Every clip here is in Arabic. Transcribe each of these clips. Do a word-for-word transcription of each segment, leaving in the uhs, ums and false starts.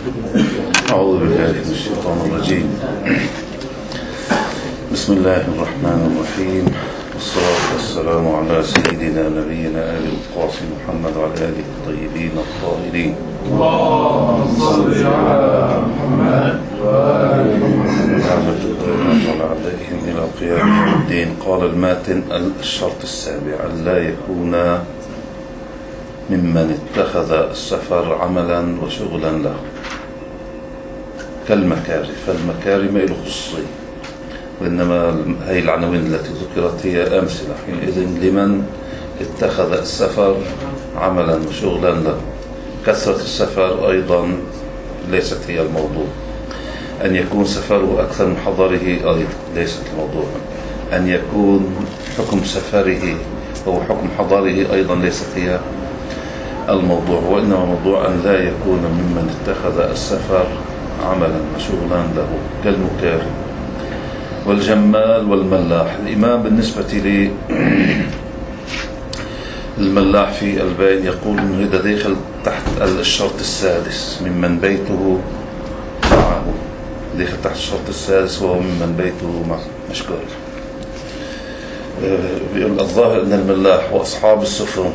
أعوذ بالله من الشيطان الرجيم. بسم الله الرحمن الرحيم، والصلاة والسلام على سيدنا نبينا آل القاسم محمد وعلى آله الطيبين الطاهرين. اللهم صل على محمد وآل محمد وعلى عليهم إلى قيام الدين. قال الماتن: الشرط السابع أن لا يكون ممن اتخذ السفر عملا وشغلا له كالمكاري، فالمكاري ما له خصوصية، وإنما هي العناوين التي ذكرت هي أمثلة حينئذ لمن اتخذ السفر عملا وشغلا له. كثرة السفر أيضا ليست هي الموضوع، أن يكون سفره أكثر من حضره أيضا ليست الموضوع، أن يكون حكم سفره هو حكم حضره أيضا ليست هي الموضوع، وإنما موضوع أن لا يكون ممن اتخذ السفر عملا وشغلا له كالمكاري والجمال والملاح. الإمام بالنسبة لي الملاح في البين يقول أنه إذا دخل تحت الشرط السادس ممن بيته معه، دخل تحت الشرط السادس وهو ممن بيته معه مشكور. بيقول الظاهر أن الملاح وأصحاب السفن،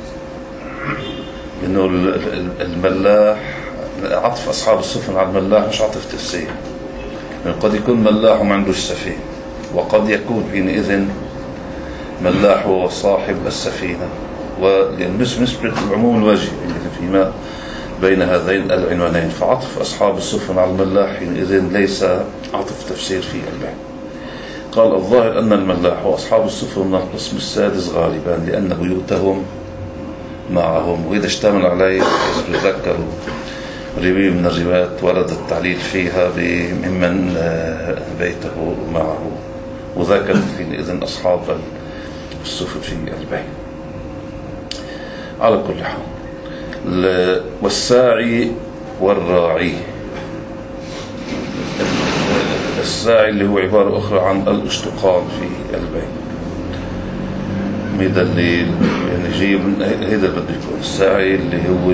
إنه الملاح عطف أصحاب السفن على الملاح مش عطف تفسير، يعني قد يكون ملاح وما عندوش سفينة، وقد يكون حينئذ ملاح هو صاحب السفينة، ولمس نسبة العموم الوجه فيما بين هذين العنوانين، فعطف أصحاب السفن على الملاح حينئذ ليس عطف تفسير في البيان. قال الظاهر أن الملاح وأصحاب السفن من القسم السادس غالبا لأن بيوتهم معهم، وإذا اشتمل عليه يذكروا رواية من الروايات ورد التعليل فيها بممن بيته معه، وذكرت حينئذ أصحاب السفن في البيت. على كل حال، والساعي والراعي، الساعي اللي هو عبارة أخرى عن الاشتقاق في البيت، هذا اللي يعني جيب هذا بده يكون الساعي اللي هو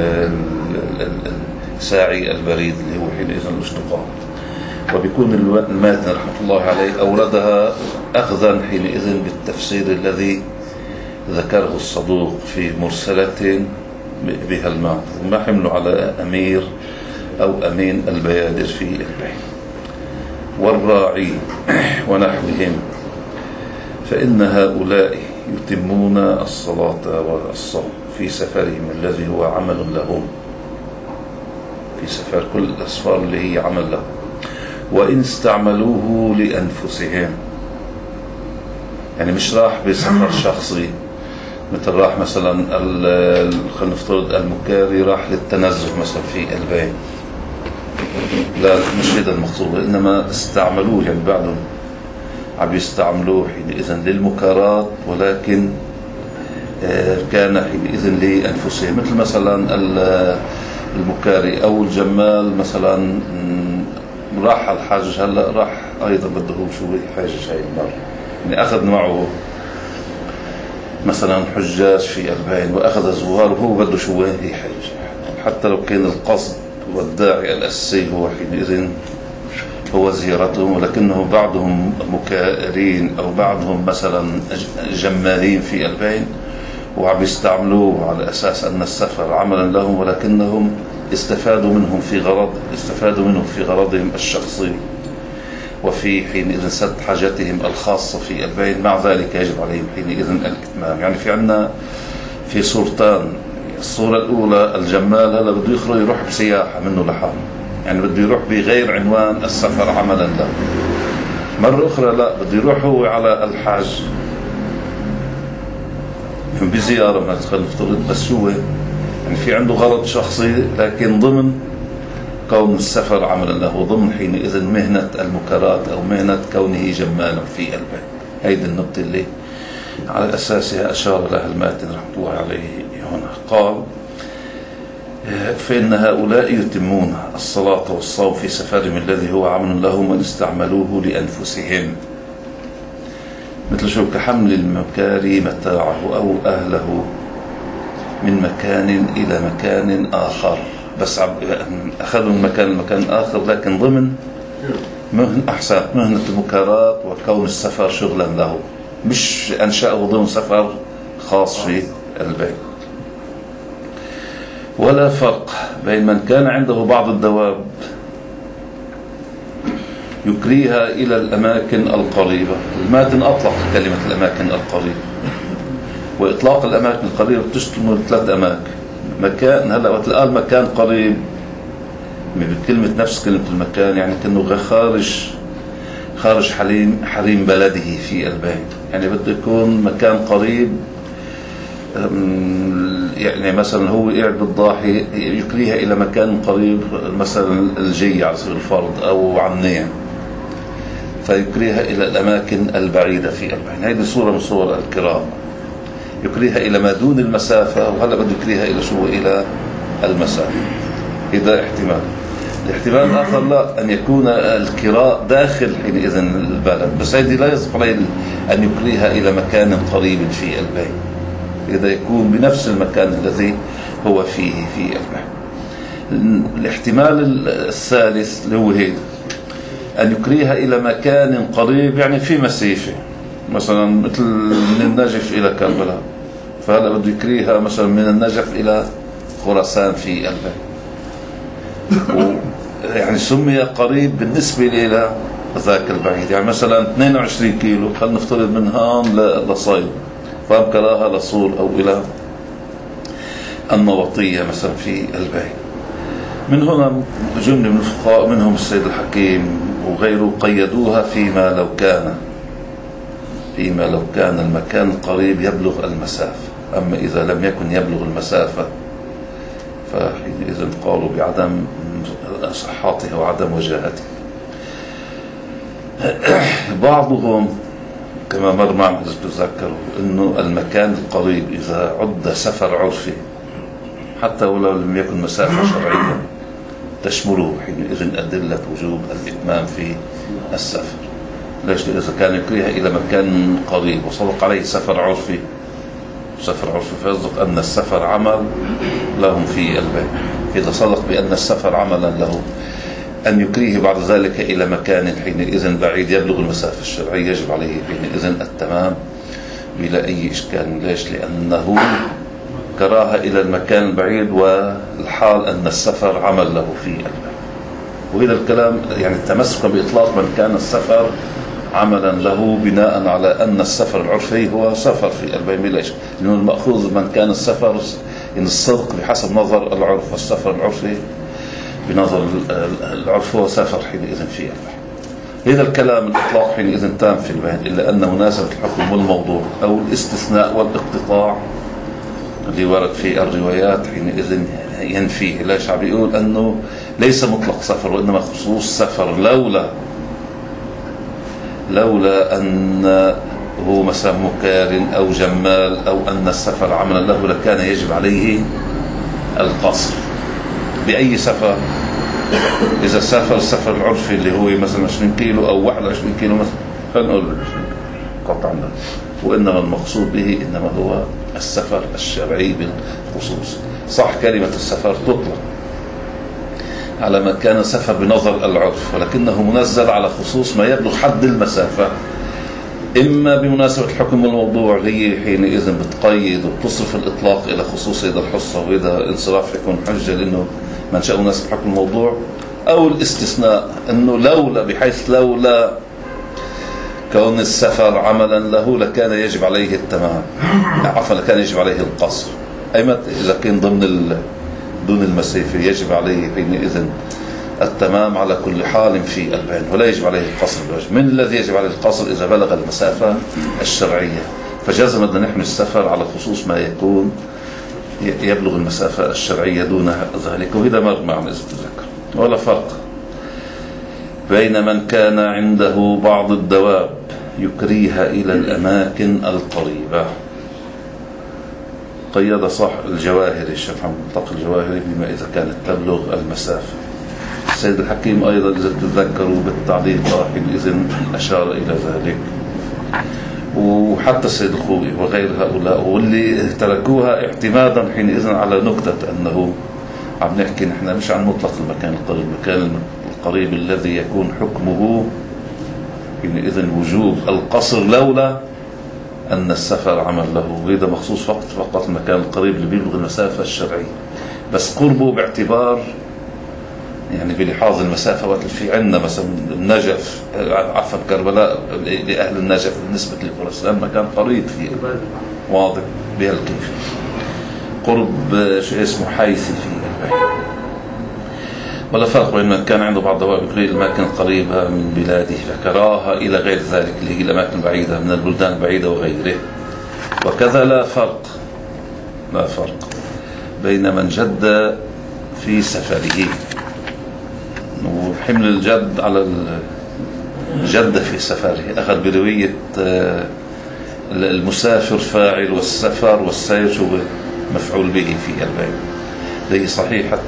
الساعي البريد اللي هو حينئذ الاشتقاق. وبيكون الماتن رحمة الله عليه أوردها أخذا حينئذ بالتفسير الذي ذكره الصدوق في مرسلة بها المعنى، وما حمله على أمير أو أمين البيادر في البيت. والراعي ونحوهم، فإن هؤلاء يتمون الصلاة والصوم في سفرهم الذي هو عمل لهم، في سفر كل الأسفار اللي هي عمل لهم، وإن استعملوه لأنفسهم، يعني مش راح بسفر شخصي، مثل راح مثلا خلينا نفترض المكاري راح للتنزه مثلا في البيت، لا مش هذا المقصود، إنما استعملوه يعني بعدهم عم يستعملوه حينئذ للمكارات، ولكن كان حينئذ لأنفسهم، مثل مثلا المكاري أو الجمال مثلا راح الحج، هلا راح أيضا بده هو شو يحجج هاي المرة، يعني أخذ معه مثلا حجاج في البين وأخذ زوار وهو بده شو يحج، حتى لو كان القصد والداعي الأساسي هو حينئذ هو زيارتهم، ولكنه بعضهم مكارين أو بعضهم مثلا جمالين في البين وعم يستعملوه على أساس أن السفر عملا لهم، ولكنهم استفادوا منهم في غرض استفادوا منهم في غرضهم الشخصي وفي حينئذ سد حاجتهم الخاصة في البين. مع ذلك يجب عليهم حينئذ الكتمان. يعني في عنا في صورتان، الصورة الأولى الجمال هذا بده يخرج يروح بسياحة منه لحاله، يعني بده يروح بغير عنوان السفر عملا له. مرة أخرى لا، بده يروح هو على الحاج بزيارة ما تخلي نفترض، بس هو يعني في عنده غرض شخصي، لكن ضمن كون السفر عملا له، ضمن حينئذ مهنة المكارات أو مهنة كونه جمالا في البيت. هيدي النقطة اللي على أساسها أشار لها الماتن رحمة الله عليه هنا. قال فإن هؤلاء يتمون الصلاة والصوم في سفرهم الذي هو عمل لهم وإن استعملوه لأنفسهم، مثل شو كحمل المكاري متاعه أو أهله من مكان إلى مكان آخر بس أخذوا من مكان لمكان آخر، لكن ضمن مهن أحسن مهنة المكارات وكون السفر شغلا له، مش أنشأه ضمن سفر خاص في البيت. ولا فرق بين من كان عنده بعض الدواب يكريها إلى الأماكن القريبة. الماتن أطلق كلمة الأماكن القريبة، وإطلاق الأماكن القريبة تشمل ثلاث أماكن. مكان هلا وتلقى المكان قريب بكلمة نفس كلمة المكان، يعني كأنه خارج خارج حريم حريم بلده في البيت، يعني بده يكون مكان قريب. يعني مثلا هو قاعد بالضاحي يكريها إلى مكان قريب، مثلا الجي على سبيل الفرض أو عنيع، فيكريها إلى الأماكن البعيدة في البيت. هذه صورة من صور الكرام، يكريها إلى ما دون المسافة، وهلا بده يكريها إلى شو؟ إلى المسافة. إذا احتمال. الاحتمال الآخر لا، أن يكون الكراء داخل حينئذ البلد، بس هذه لا يصح عليه أن يكريها إلى مكان قريب في البيت، إذا يكون بنفس المكان الذي هو فيه في البيت. الاحتمال الثالث اللي هو هيك، أن يكريها إلى مكان قريب، يعني في مسيفة، مثلا مثل من النجف إلى كربلاء، فهذا بده يكريها مثلا من النجف إلى خراسان في البيت، يعني سمي قريب بالنسبة إلى ذاك البعيد. يعني مثلا اثنين وعشرين كيلو خلينا نفترض من هون لصيد، فأمكراها لصول أو إلى النوطية مثلا في البيت. من هنا جملة من الفقهاء منهم السيد الحكيم وغيره قيدوها فيما لو كان فيما لو كان المكان القريب يبلغ المسافة، أما إذا لم يكن يبلغ المسافة فحينئذ قالوا بعدم صحتها وعدم وجاهتها. بعضهم كما مر معنا إذا تذكروا أنه المكان القريب إذا عد سفر عرفي حتى ولو لم يكن مسافة شرعية تشمله حينئذ أدلة وجوب الإتمام في السفر. ليش؟ إذا كان يكريها إلى مكان قريب وصدق عليه سفر عرفي سفر عرفي فيصدق أن السفر عمل لهم في البيت. إذا صدق بأن السفر عملا له، أن يكريه بعد ذلك إلى مكان حينئذ بعيد يبلغ المسافة الشرعية، يجب عليه حينئذ التمام بلا أي إشكال. ليش؟ لأنه كراها إلى المكان البعيد والحال أن السفر عمل له في البيت. وهذا الكلام يعني التمسك بإطلاق من كان السفر عملا له بناء على أن السفر العرفي هو سفر في البيت بلا إشكال، لأنه المأخوذ من كان السفر إن الصدق بحسب نظر العرف، والسفر العرفي بنظر العرف هو سفر حينئذ في البيت. هذا الكلام الإطلاق حينئذ تام في البيت، إلا أن مناسبة الحكم والموضوع أو الاستثناء والاقتطاع اللي ورد في الروايات حينئذ ينفيه. لا شعب يقول أنه ليس مطلق سفر وإنما خصوص سفر، لولا لولا أن هو مثلا مكار أو جمال أو أن السفر عملا له لكان يجب عليه القصر بأي سفر. إذا سافر السفر العرفي اللي هو مثلا عشرين كيلو أو واحد وعشرين كيلو مثلا، خلينا نقول قطعا، وإنما المقصود به إنما هو السفر الشرعي بالخصوص. صح كلمة السفر تطلق على ما كان سفر بنظر العرف، ولكنه منزل على خصوص ما يبلغ حد المسافة، إما بمناسبة الحكم والموضوع هي حينئذ بتقيد وبتصرف الإطلاق إلى خصوص إذا الحصة، وإذا انصراف يكون حجة لأنه منشأ مناسب حكم الموضوع، أو الاستثناء أنه لولا بحيث لولا كون السفر عملا له لكان يجب عليه التمام، عفوا لكان يجب عليه القصر. أي إذا كان ضمن ال دون المسافة يجب عليه حينئذ التمام على كل حال في البين، ولا يجب عليه القصر. من الذي يجب عليه القصر؟ إذا بلغ المسافة الشرعية، فجزم أن نحن السفر على خصوص ما يكون يبلغ المسافة الشرعية دون ذلك. وهذا مر معنا إذا تذكر. ولا فرق بين من كان عنده بعض الدواب يكريها إلى الأماكن القريبة. قيد صح الجواهري الشيخ محمد مطلق الجواهري بما إذا كانت تبلغ المسافة. السيد الحكيم أيضا إذا تذكروا بالتعليق حينئذ أشار إلى ذلك، وحتى السيد الخوئي وغير هؤلاء، واللي تركوها اعتمادا حينئذ على نكتة أنه عم نحكي نحن مش عن مطلق المكان القريب، المكان القريب الذي يكون حكمه حينئذ وجوب القصر لولا أن السفر عمل له. وهذا مخصوص فقط فقط المكان القريب اللي بيبلغ المسافة الشرعية، بس قربه باعتبار يعني بلحاظ المسافة. وقت في عندنا مثلا النجف، عفوا كربلاء لأهل النجف بالنسبة لخراسان مكان قريب فيه واضح بهالكيف، قرب شو اسمه حيثي فيه، ولا فرق بين من كان عنده بعض دواب الأماكن القريبة من بلاده فكراها إلى غير ذلك اللي هي الأماكن البعيدة من البلدان البعيدة وغيره. وكذا لا فرق لا فرق بين من جد في سفره، وحمل الجد على الجد في سفره أخذ برواية المسافر فاعل والسفر والسير شو مفعول به في البيت. هي صحيحة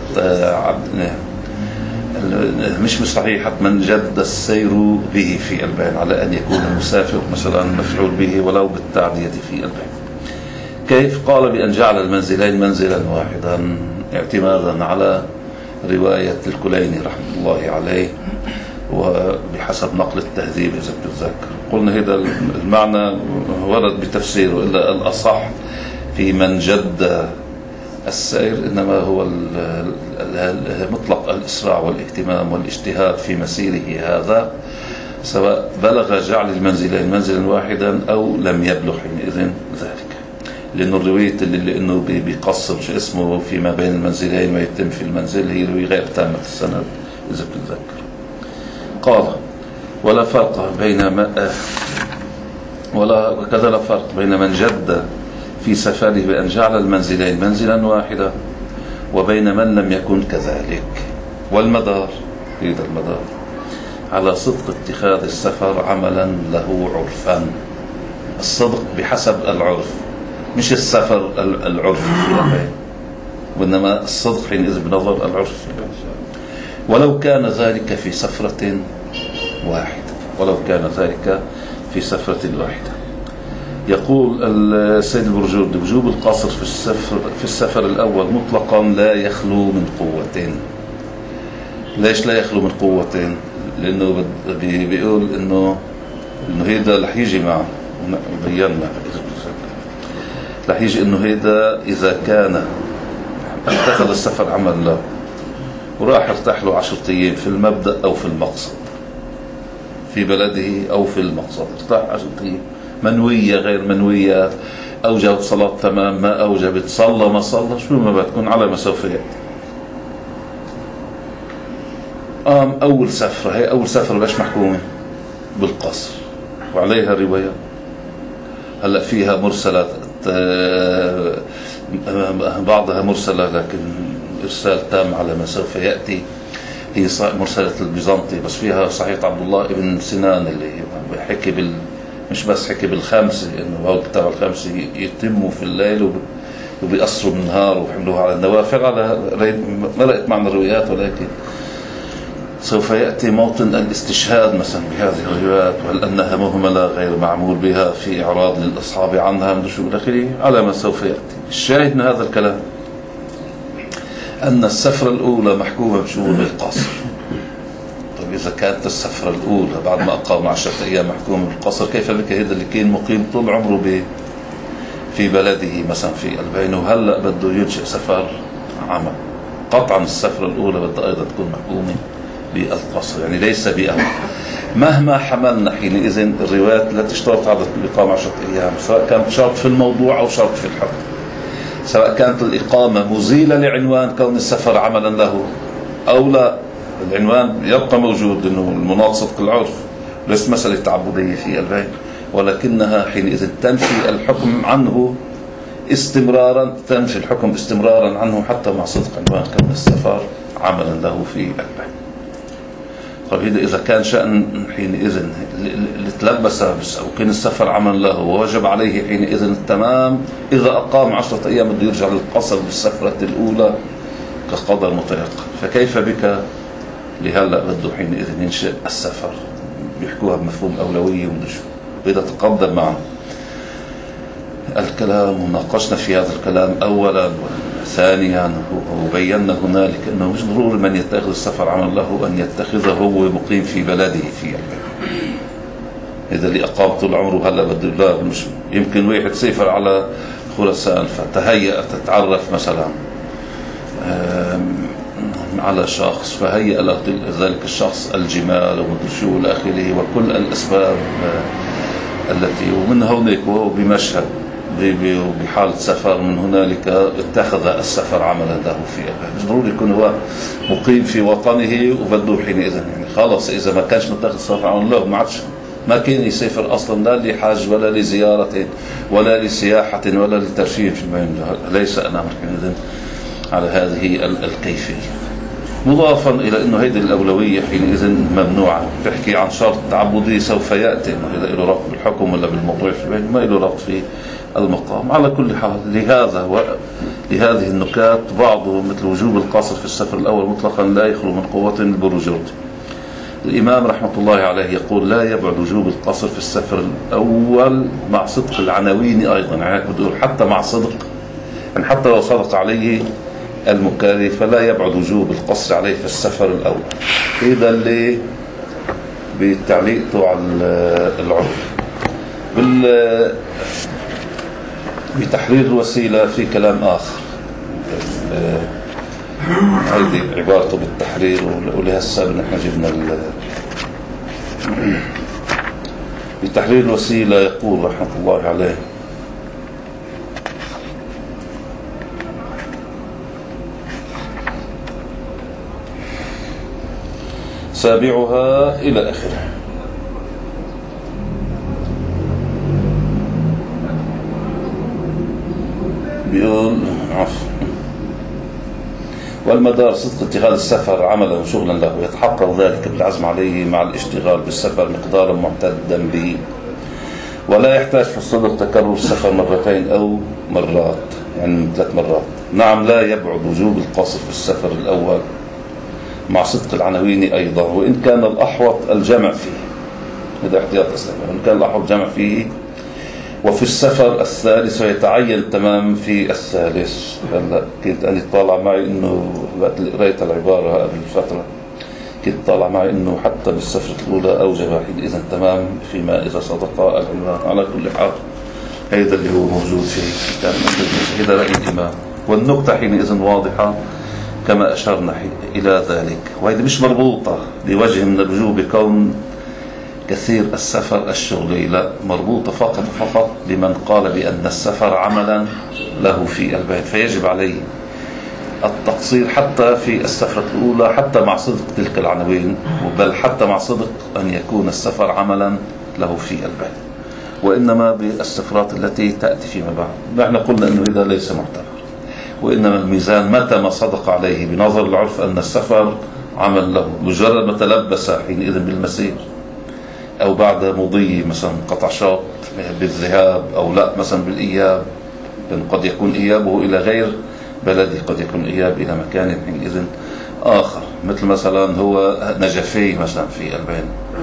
مش مصحيحة من جد السير به في البين، على أن يكون المسافر مثلا مفعول به ولو بالتعدية في البين. كيف؟ قال بأن جعل المنزلين منزلا واحدا اعتمادا على رواية الكليني رحمه الله عليه، وبحسب نقل التهذيب إذا بتتذكر. قلنا هذا المعنى ورد بتفسيره، إلا الأصح في من جد السير إنما هو مطلق الإسراع والاهتمام والاجتهاد في مسيره هذا، سواء بلغ جعل المنزلين منزلا واحدا أو لم يبلغ حينئذ ذلك. لأنه الرواية اللي إنه بيقصر شو اسمه فيما بين المنزلين ما يتم في المنزل هي رواية غير تامة السند إذا بتتذكر. قال ولا فرق بين ما ولا وكذا لا فرق بين من جد في سفره بأن جعل المنزلين منزلا واحدا وبين من لم يكن كذلك. والمدار هذا المدار على صدق اتخاذ السفر عملا له عرفا. الصدق بحسب العرف، مش السفر العرف في البين، وإنما الصدق حينئذ بنظر العرف. ولو كان ذلك في سفرة واحدة ولو كان ذلك في سفرة واحدة. يقول السيد البرجورد وجوب القصر في السفر في السفر الأول مطلقا لا يخلو من قوتين. ليش لا يخلو من قوتين؟ لأنه بيقول إنه إنه هيدا رح يجي معه، بينا رح يجي إنه هيدا إذا كان اتخذ السفر عمل له وراح ارتاح له عشرة أيام في المبدأ أو في المقصد، في بلده أو في المقصد، ارتاح عشرة أيام منوية غير منوية، أوجبت صلاة تمام ما أوجبت، صلى ما صلى، شو ما بتكون على ما سوف يأتي. قام أول سفرة، هي أول سفرة باش محكومة بالقصر وعليها رواية. هلأ فيها مرسلات بعضها مرسلة لكن إرسال تام على ما سوف يأتي، هي مرسلة البيزنطي، بس فيها صحيح عبد الله ابن سنان اللي حكي بال مش بس حكي بالخمسة، إنه هو تبع الخمسة يتموا في الليل وبيقصروا بالنهار وحملوها على النوافل. على ما لقيت معنى الروايات، ولكن سوف يأتي موطن الاستشهاد مثلا بهذه الروايات، وهل أنها مهملة غير معمول بها في إعراض للأصحاب عنها من شو الأخير على ما سوف يأتي. الشاهد من هذا الكلام أن السفرة الأولى محكومة بشؤون القصر. طيب إذا كانت السفرة الأولى بعد ما أقام عشرة أيام محكومة بالقصر، كيف بك هذا اللي كان مقيم طول عمره ب في بلده مثلا في البين وهلأ بده ينشئ سفر عمل؟ قطعا السفرة الأولى بدها أيضا تكون محكومة بالقصر، يعني ليس بأمر. مهما حملنا حينئذ الروايات لا تشترط على الإقامة عشرة أيام، سواء كانت شرط في الموضوع أو شرط في الحكم، سواء كانت الإقامة مزيلة لعنوان كون السفر عملا له أو لا. العنوان يبقى موجود إنه المناط صدق العرف، ليس مسألة تعبدية في البين، ولكنها حينئذ تنفي الحكم عنه استمرارا، تنفي الحكم استمرارا عنه حتى مع صدق عنوان كون السفر عملا له في البين. طيب إذا كان شأن حينئذ اللي تلبس أو كان السفر عمل له ووجب عليه حينئذ التمام، إذا أقام عشرة أيام بده يرجع للقصر بالسفرة الأولى كقدر متيقن، فكيف بك لهلا بده حينئذ ينشئ السفر؟ بيحكوها بمفهوم أولوية ومدشو. وإذا تقدم معنا الكلام وناقشنا في هذا الكلام أولا ثانيا وبينا هنالك أنه مش ضروري من يتخذ السفر عمل له أن يتخذه هو مقيم في بلده في البلد. إذا اللي أقام طول عمره هلا بده لا مش يمكن واحد سافر على خراسان فتهيأ تتعرف مثلا على شخص فهيأ ذلك الشخص الجمال ومدري شو إلى آخره وكل الأسباب التي ومن هونيك وهو بمشهد بحالة سفر من هنالك اتخذ السفر عملا له في البلد. مش ضروري يكون هو مقيم في وطنه وبده حينئذ يعني خلاص إذا ما كانش متخذ السفر عملا له ما عادش ما كان يسافر أصلا لا لحاج ولا لزيارة ولا لسياحة ولا لترفيه في المهم. ليس الأمر حينئذ على هذه الكيفية. مضافا إلى أنه هذه الأولوية حينئذ ممنوعة. تحكي عن شرط تعبدي سوف يأتي إذا له ربط بالحكم ولا بالموضوع في البيت ما له ربط في المقام. على كل حال لهذا ولهذه النكات بعضه مثل وجوب القصر في السفر الأول مطلقا لا يخلو من قوة البروجرد. الإمام رحمة الله عليه يقول لا يبعد وجوب القصر في السفر الأول مع صدق العناوين أيضا يعني بتقول حتى مع صدق يعني حتى لو صدق عليه المكاري فلا يبعد وجوب القصر عليه في السفر الأول. هذا اللي بتعليقته على العرف. بال بتحرير الوسيلة في كلام آخر هذه عبارته بالتحرير ولهالسبب نحن جبنا بتحرير الوسيلة يقول رحمة الله عليه سابعها إلى آخره. بيقول عفوا والمدار صدق اتخاذ السفر عملا وشغلا له يتحقق ذلك بالعزم عليه مع الاشتغال بالسفر مقدارا معتدا به ولا يحتاج في الصدق تكرر السفر مرتين أو مرات يعني ثلاث مرات. نعم لا يبعد وجوب القصر في السفر الأول مع صدق العناوين أيضا وإن كان الأحوط الجمع فيه. هذا احتياط أسلم وإن كان الأحوط الجمع فيه وفي السفر الثالث ويتعين تمام في الثالث. هلا كنت أنا طالع معي إنه وقت اللي قريت العبارة قبل فترة كنت طالع معي إنه حتى بالسفرة الأولى أوجب حينئذ تمام فيما إذا صدق العبارة. على كل حال هذا اللي هو موجود في كتاب هذا رأي الإمام والنقطة حينئذ واضحة كما أشرنا إلى ذلك. وهذه مش مربوطة بوجه من الوجوه بكون كثير السفر الشغلي لا مربوطة فقط فقط بمن قال بأن السفر عملا له في البيت فيجب عليه التقصير حتى في السفرة الأولى حتى مع صدق تلك العناوين بل حتى مع صدق أن يكون السفر عملا له في البيت وإنما بالسفرات التي تأتي فيما بعد. نحن قلنا أنه إذا ليس معتبر وإنما الميزان متى ما صدق عليه بنظر العرف أن السفر عمل له مجرد ما تلبس حينئذ بالمسير أو بعد مضي مثلا قطع شوط بالذهاب أو لا مثلا بالإياب قد يكون إيابه إلى غير بلده قد يكون إياب إلى مكان حينئذ آخر مثل مثلا هو نجفي مثلا في البين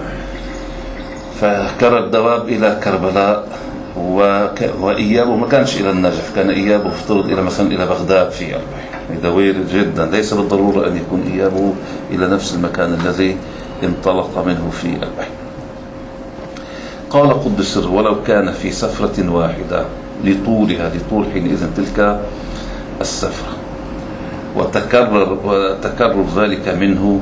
فكر الدواب إلى كربلاء وإيابه ما كانش إلى النجف كان إيابه افترض إلى مثلا إلى بغداد في البين. هذا وارد جدا ليس بالضرورة أن يكون إيابه إلى نفس المكان الذي انطلق منه في البين. قال قدس ولو كان في سفرة واحدة لطولها لطول حينئذ تلك السفرة وتكرر وتكرر ذلك منه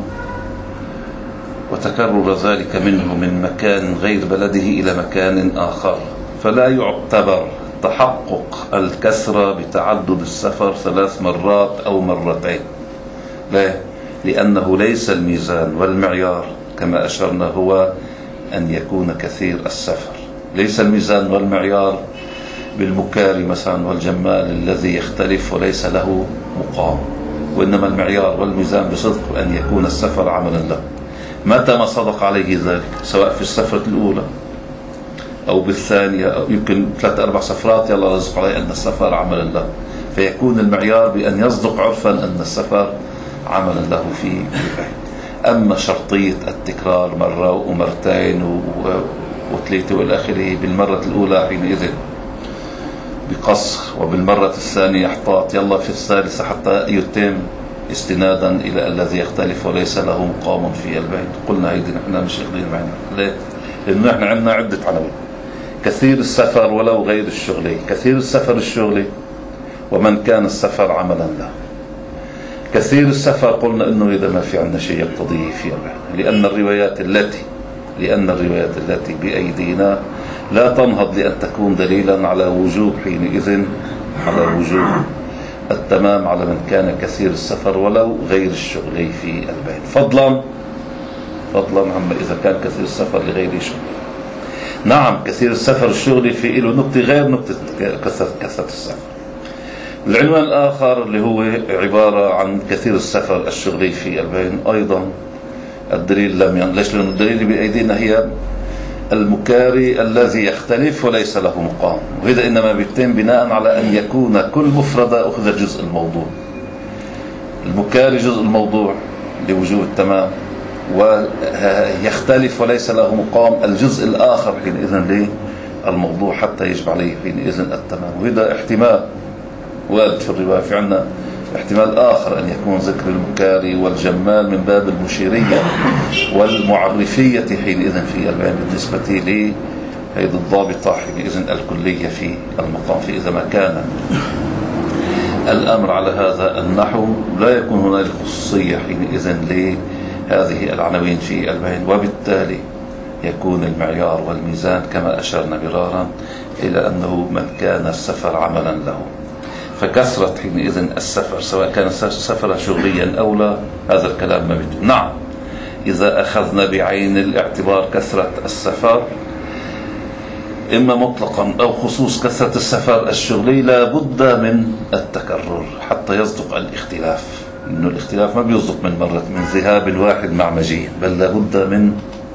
وتكرر ذلك منه من مكان غير بلده إلى مكان آخر فلا يعتبر تحقق الكسرة بتعدد السفر ثلاث مرات أو مرتين. لا لأنه ليس الميزان والمعيار كما أشرنا هو أن يكون كثير السفر. ليس الميزان والمعيار بالمكاري مثلا والجمال الذي يختلف وليس له مقام وإنما المعيار والميزان بصدق أن يكون السفر عملا له متى ما صدق عليه ذلك سواء في السفرة الأولى أو بالثانية أو يمكن ثلاث أربع سفرات يلا رزق عليه أن السفر عملا له فيكون المعيار بأن يصدق عرفا أن السفر عملا له في البيت. أما شرطية التكرار مرة ومرتين وثلاثة والآخره بالمرة الأولى حينئذ بقصر، وبالمرة الثانية يحتاط يلا في الثالثة حتى يتم استنادا إلى الذي يختلف وليس له مقام في البيت. قلنا هيدي نحن مش اخذين معنا. ليه؟ لأنه نحن عندنا عدة عناوين: كثير السفر ولو غير الشغلي، كثير السفر الشغلي، ومن كان السفر عملا له. كثير السفر قلنا إنه إذا ما في عندنا شيء يقتضيه في البيت، لأن الروايات التي لأن الروايات التي بأيدينا لا تنهض لأن تكون دليلا على وجوب حينئذ على وجوب التمام على من كان كثير السفر ولو غير الشغلي في البيت، فضلا فضلا عما إذا كان كثير السفر لغير شغلي. نعم كثير السفر الشغلي في له نقطة غير نقطة كثرة كثرة السفر. العنوان الآخر اللي هو عبارة عن كثير السفر الشغلي في البين أيضا الدليل لم ين... ليش؟ لأن الدليل بأيدينا هي المكاري الذي يختلف وليس له مقام، وهذا إنما بيتم بناء على أن يكون كل مفردة أخذ جزء الموضوع. المكاري جزء الموضوع لوجوب التمام، ويختلف وليس له مقام الجزء الآخر حينئذ للموضوع حتى يجب عليه حينئذ التمام. وهذا احتمال وارد في الرواية. في عنا احتمال آخر أن يكون ذكر المكاري والجمال من باب المشيرية والمعرفية حينئذ في البيان بالنسبة لي هذه الضابطة حينئذ الكلية في المقام. في إذا ما كان الأمر على هذا النحو لا يكون هناك خصوصية حينئذ لهذه العناوين في البيان، وبالتالي يكون المعيار والميزان كما أشرنا مرارا إلى أنه من كان السفر عملا له. فكثرة حينئذ السفر سواء كان سفرا شغليا أو لا هذا الكلام ما بده. نعم إذا أخذنا بعين الاعتبار كثرة السفر إما مطلقا أو خصوص كثرة السفر الشغلي لا بد من التكرر حتى يصدق الاختلاف، إنه الاختلاف ما بيصدق من مرة من ذهاب الواحد مع مجيء، بل لا بد من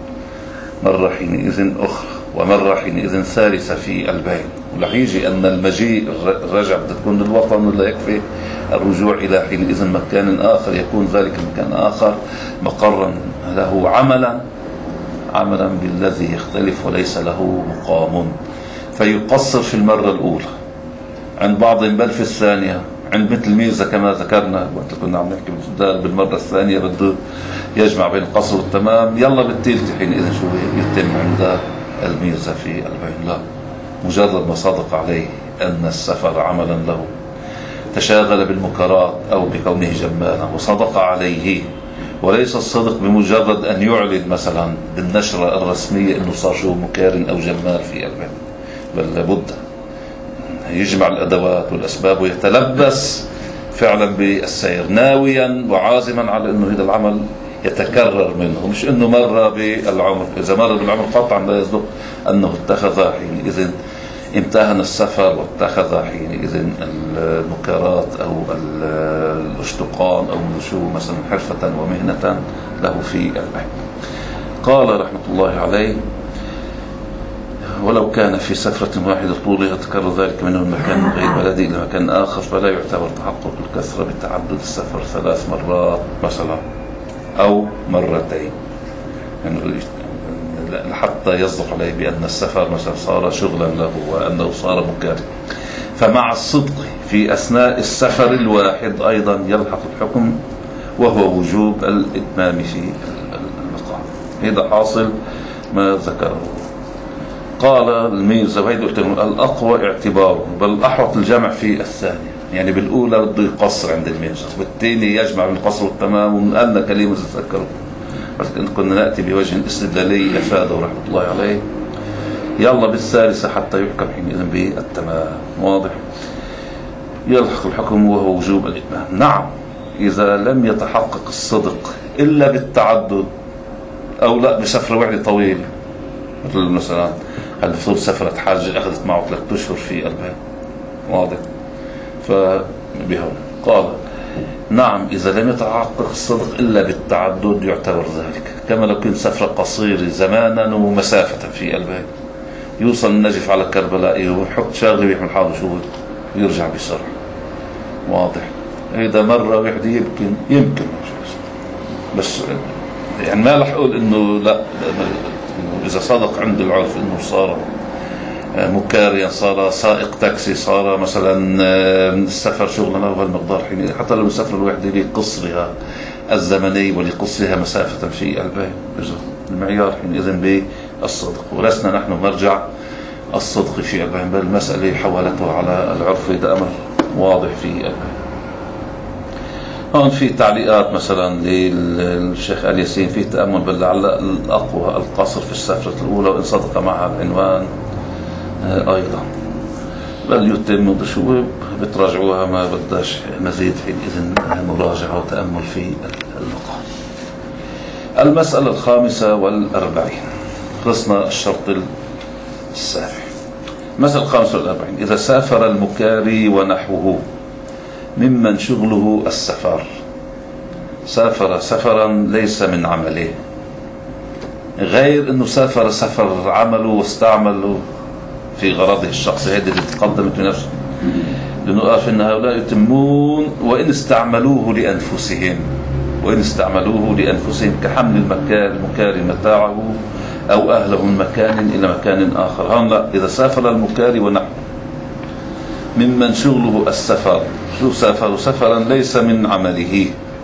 مرة حينئذ أخرى ومرة حينئذ ثالثة في البين. ورح يجي أن المجيء الرجع بدها تكون للوطن ولا يكفي الرجوع إلى حينئذ مكان آخر، يكون ذلك المكان آخر مقرا له عملا عملا بالذي يختلف وليس له مقام، فيقصر في المرة الأولى عند بعضهم بل في الثانية عند مثل ميزة كما ذكرنا وقت كنا عم نحكي بالمرة الثانية بده يجمع بين القصر والتمام، يلا بالثالثة حينئذ شو يتم عند الميزة في البين. لا، مجرد ما صدق عليه أن السفر عملا له تشاغل بالمكرات أو بكونه جمالا وصدق عليه، وليس الصدق بمجرد أن يعلن مثلا بالنشرة الرسمية أنه صار شو مكار أو جمال في البين، بل لابد يجمع الأدوات والأسباب ويتلبس فعلا بالسير ناويا وعازما على أنه هذا العمل يتكرر منه، مش أنه مر بالعمر. إذا مر بالعمر قطعا لا يصدق أنه اتخذ حينئذ امتهن السفر واتخذ حينئذ المكارات أو الاشتقان أو شو مثلا حرفة ومهنة له في البيت. قال رحمة الله عليه: ولو كان في سفرة واحدة طولها تكرر ذلك منه المكان غير بلدي إلى مكان آخر فلا يعتبر تحقق الكثرة بتعدد السفر ثلاث مرات مثلا أو مرتين، يعني حتى يصدق عليه بأن السفر مثلا صار شغلا له وأنه صار مكاري. فمع الصدق في أثناء السفر الواحد أيضا يلحق الحكم وهو وجوب الإتمام في المقام. هذا حاصل ما ذكره. قال الميزة وهيدا قلت لهم الأقوى اعتباره، بل أحوط الجمع في الثانية، يعني بالأولى بده يقصر عند الميزة والثاني يجمع بين القصر والتمام، ومن كلمة تذكروا كنا نأتي بوجه استدلالي أفاده رحمة الله عليه. يلا بالثالثة حتى يحكم حينئذ بالتمام. واضح؟ يلحق الحكم وهو وجوب الإتمام. نعم إذا لم يتحقق الصدق إلا بالتعدد أو لا بسفر واحد طويل، مثل مثلا هل فرض سفرة حاج أخذت معه ثلاثة أشهر في البيت. واضح؟ فبهم قال نعم إذا لم يتحقق الصدق إلا بالتعدد يعتبر ذلك، كما لو كنت سفرة قصيرة زمانا ومسافة في البيت، يوصل النجف على كربلاء ويحط شاغل ويحمل حاله شو ويرجع بسرعة. واضح؟ إذا مرة واحدة يمكن يمكن بس يعني ما رح أقول إنه لا، إذا صدق عند العرف إنه صار مكاريا، صار سائق تاكسي، صار مثلا السفر شغلنا له المقدار حين حتى لو السفر الوحدة لقصرها الزمني ولقصرها مسافة في البين، المعيار حينئذ بالصدق، ولسنا نحن مرجع الصدق في البين، بل المسألة حولته على العرف، ده أمر واضح في البين. هون في تعليقات مثلا للشيخ آل ياسين في تأمل، بل لعل الأقوى القصر في السفرة الأولى وإن صدق معها العنوان أيضا، بل يتم شو بتراجعوها، ما بداش مزيد حينئذ مراجعة وتأمل في المقام. المسألة الخامسة والأربعين، خلصنا الشرط السابع. المسألة الخامسة والأربعين: إذا سافر المكاري ونحوه ممن شغله السفر، سافر سفرا ليس من عمله، غير أنه سافر سفر عمله واستعمله في غرضه الشخصي، هذه اللي تقدمت بنفسه، لأنه قال إن هؤلاء يتمون وإن استعملوه لأنفسهم، وإن استعملوه لأنفسهم كحمل المكان المكاري متاعه أو أهله من مكان إلى مكان آخر. هون لا، إذا سافر المكاري ونحو ممن شغله السفر، شو سافر؟ سفرا ليس من عمله،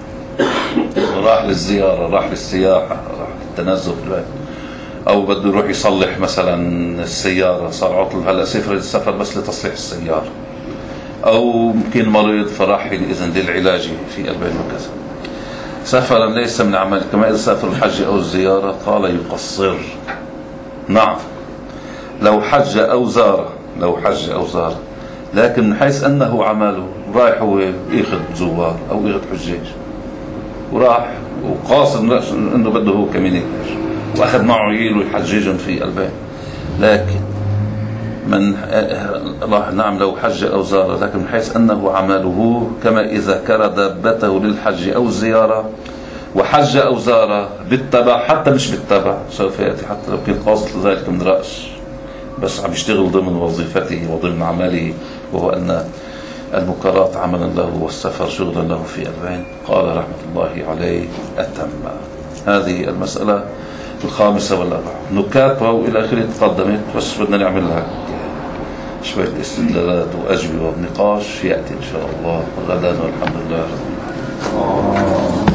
راح للزيارة، راح للسياحة، راح للتنزه في البيت، أو بده يروح يصلح مثلا السيارة، صار عطل هلا سفر السفر بس لتصليح السيارة، أو ممكن مريض فراح إذن للعلاج في البيت وكذا. سفرا ليس من عمل، كما إذا سافر الحج أو الزيارة قال يقصر. نعم، لو حج أو زار، لو حج أو زار، لكن من حيث أنه عمله رايح هو ياخذ زوار أو ياخذ حجاج، وراح وقاصد أنه بده هو كمان يحج، وأخذ معه عيل ويحججهم في البيت، لكن من الله نعم لو حج أو زار، لكن من حيث أنه عمله كما إذا كر دابته للحج أو الزيارة وحج أو زار بالتبع، حتى مش بالتبع سوف يأتي، حتى لو كان قاصد لذلك من رأس، بس عم يشتغل ضمن وظيفته وضمن عمله، وهو أن المكرات عملا له والسفر شغلا له في البين، قال رحمة الله عليه أتم. هذه المسألة الخامسة والأربعة، نكات وإلى آخره تقدمت، بس بدنا نعمل لها شوية استدلالات وأجوبة ونقاش يأتي إن شاء الله غدا، والحمد لله رب العالمين.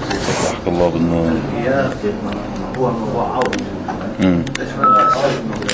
الله بالنور. هو الموضوع عوض.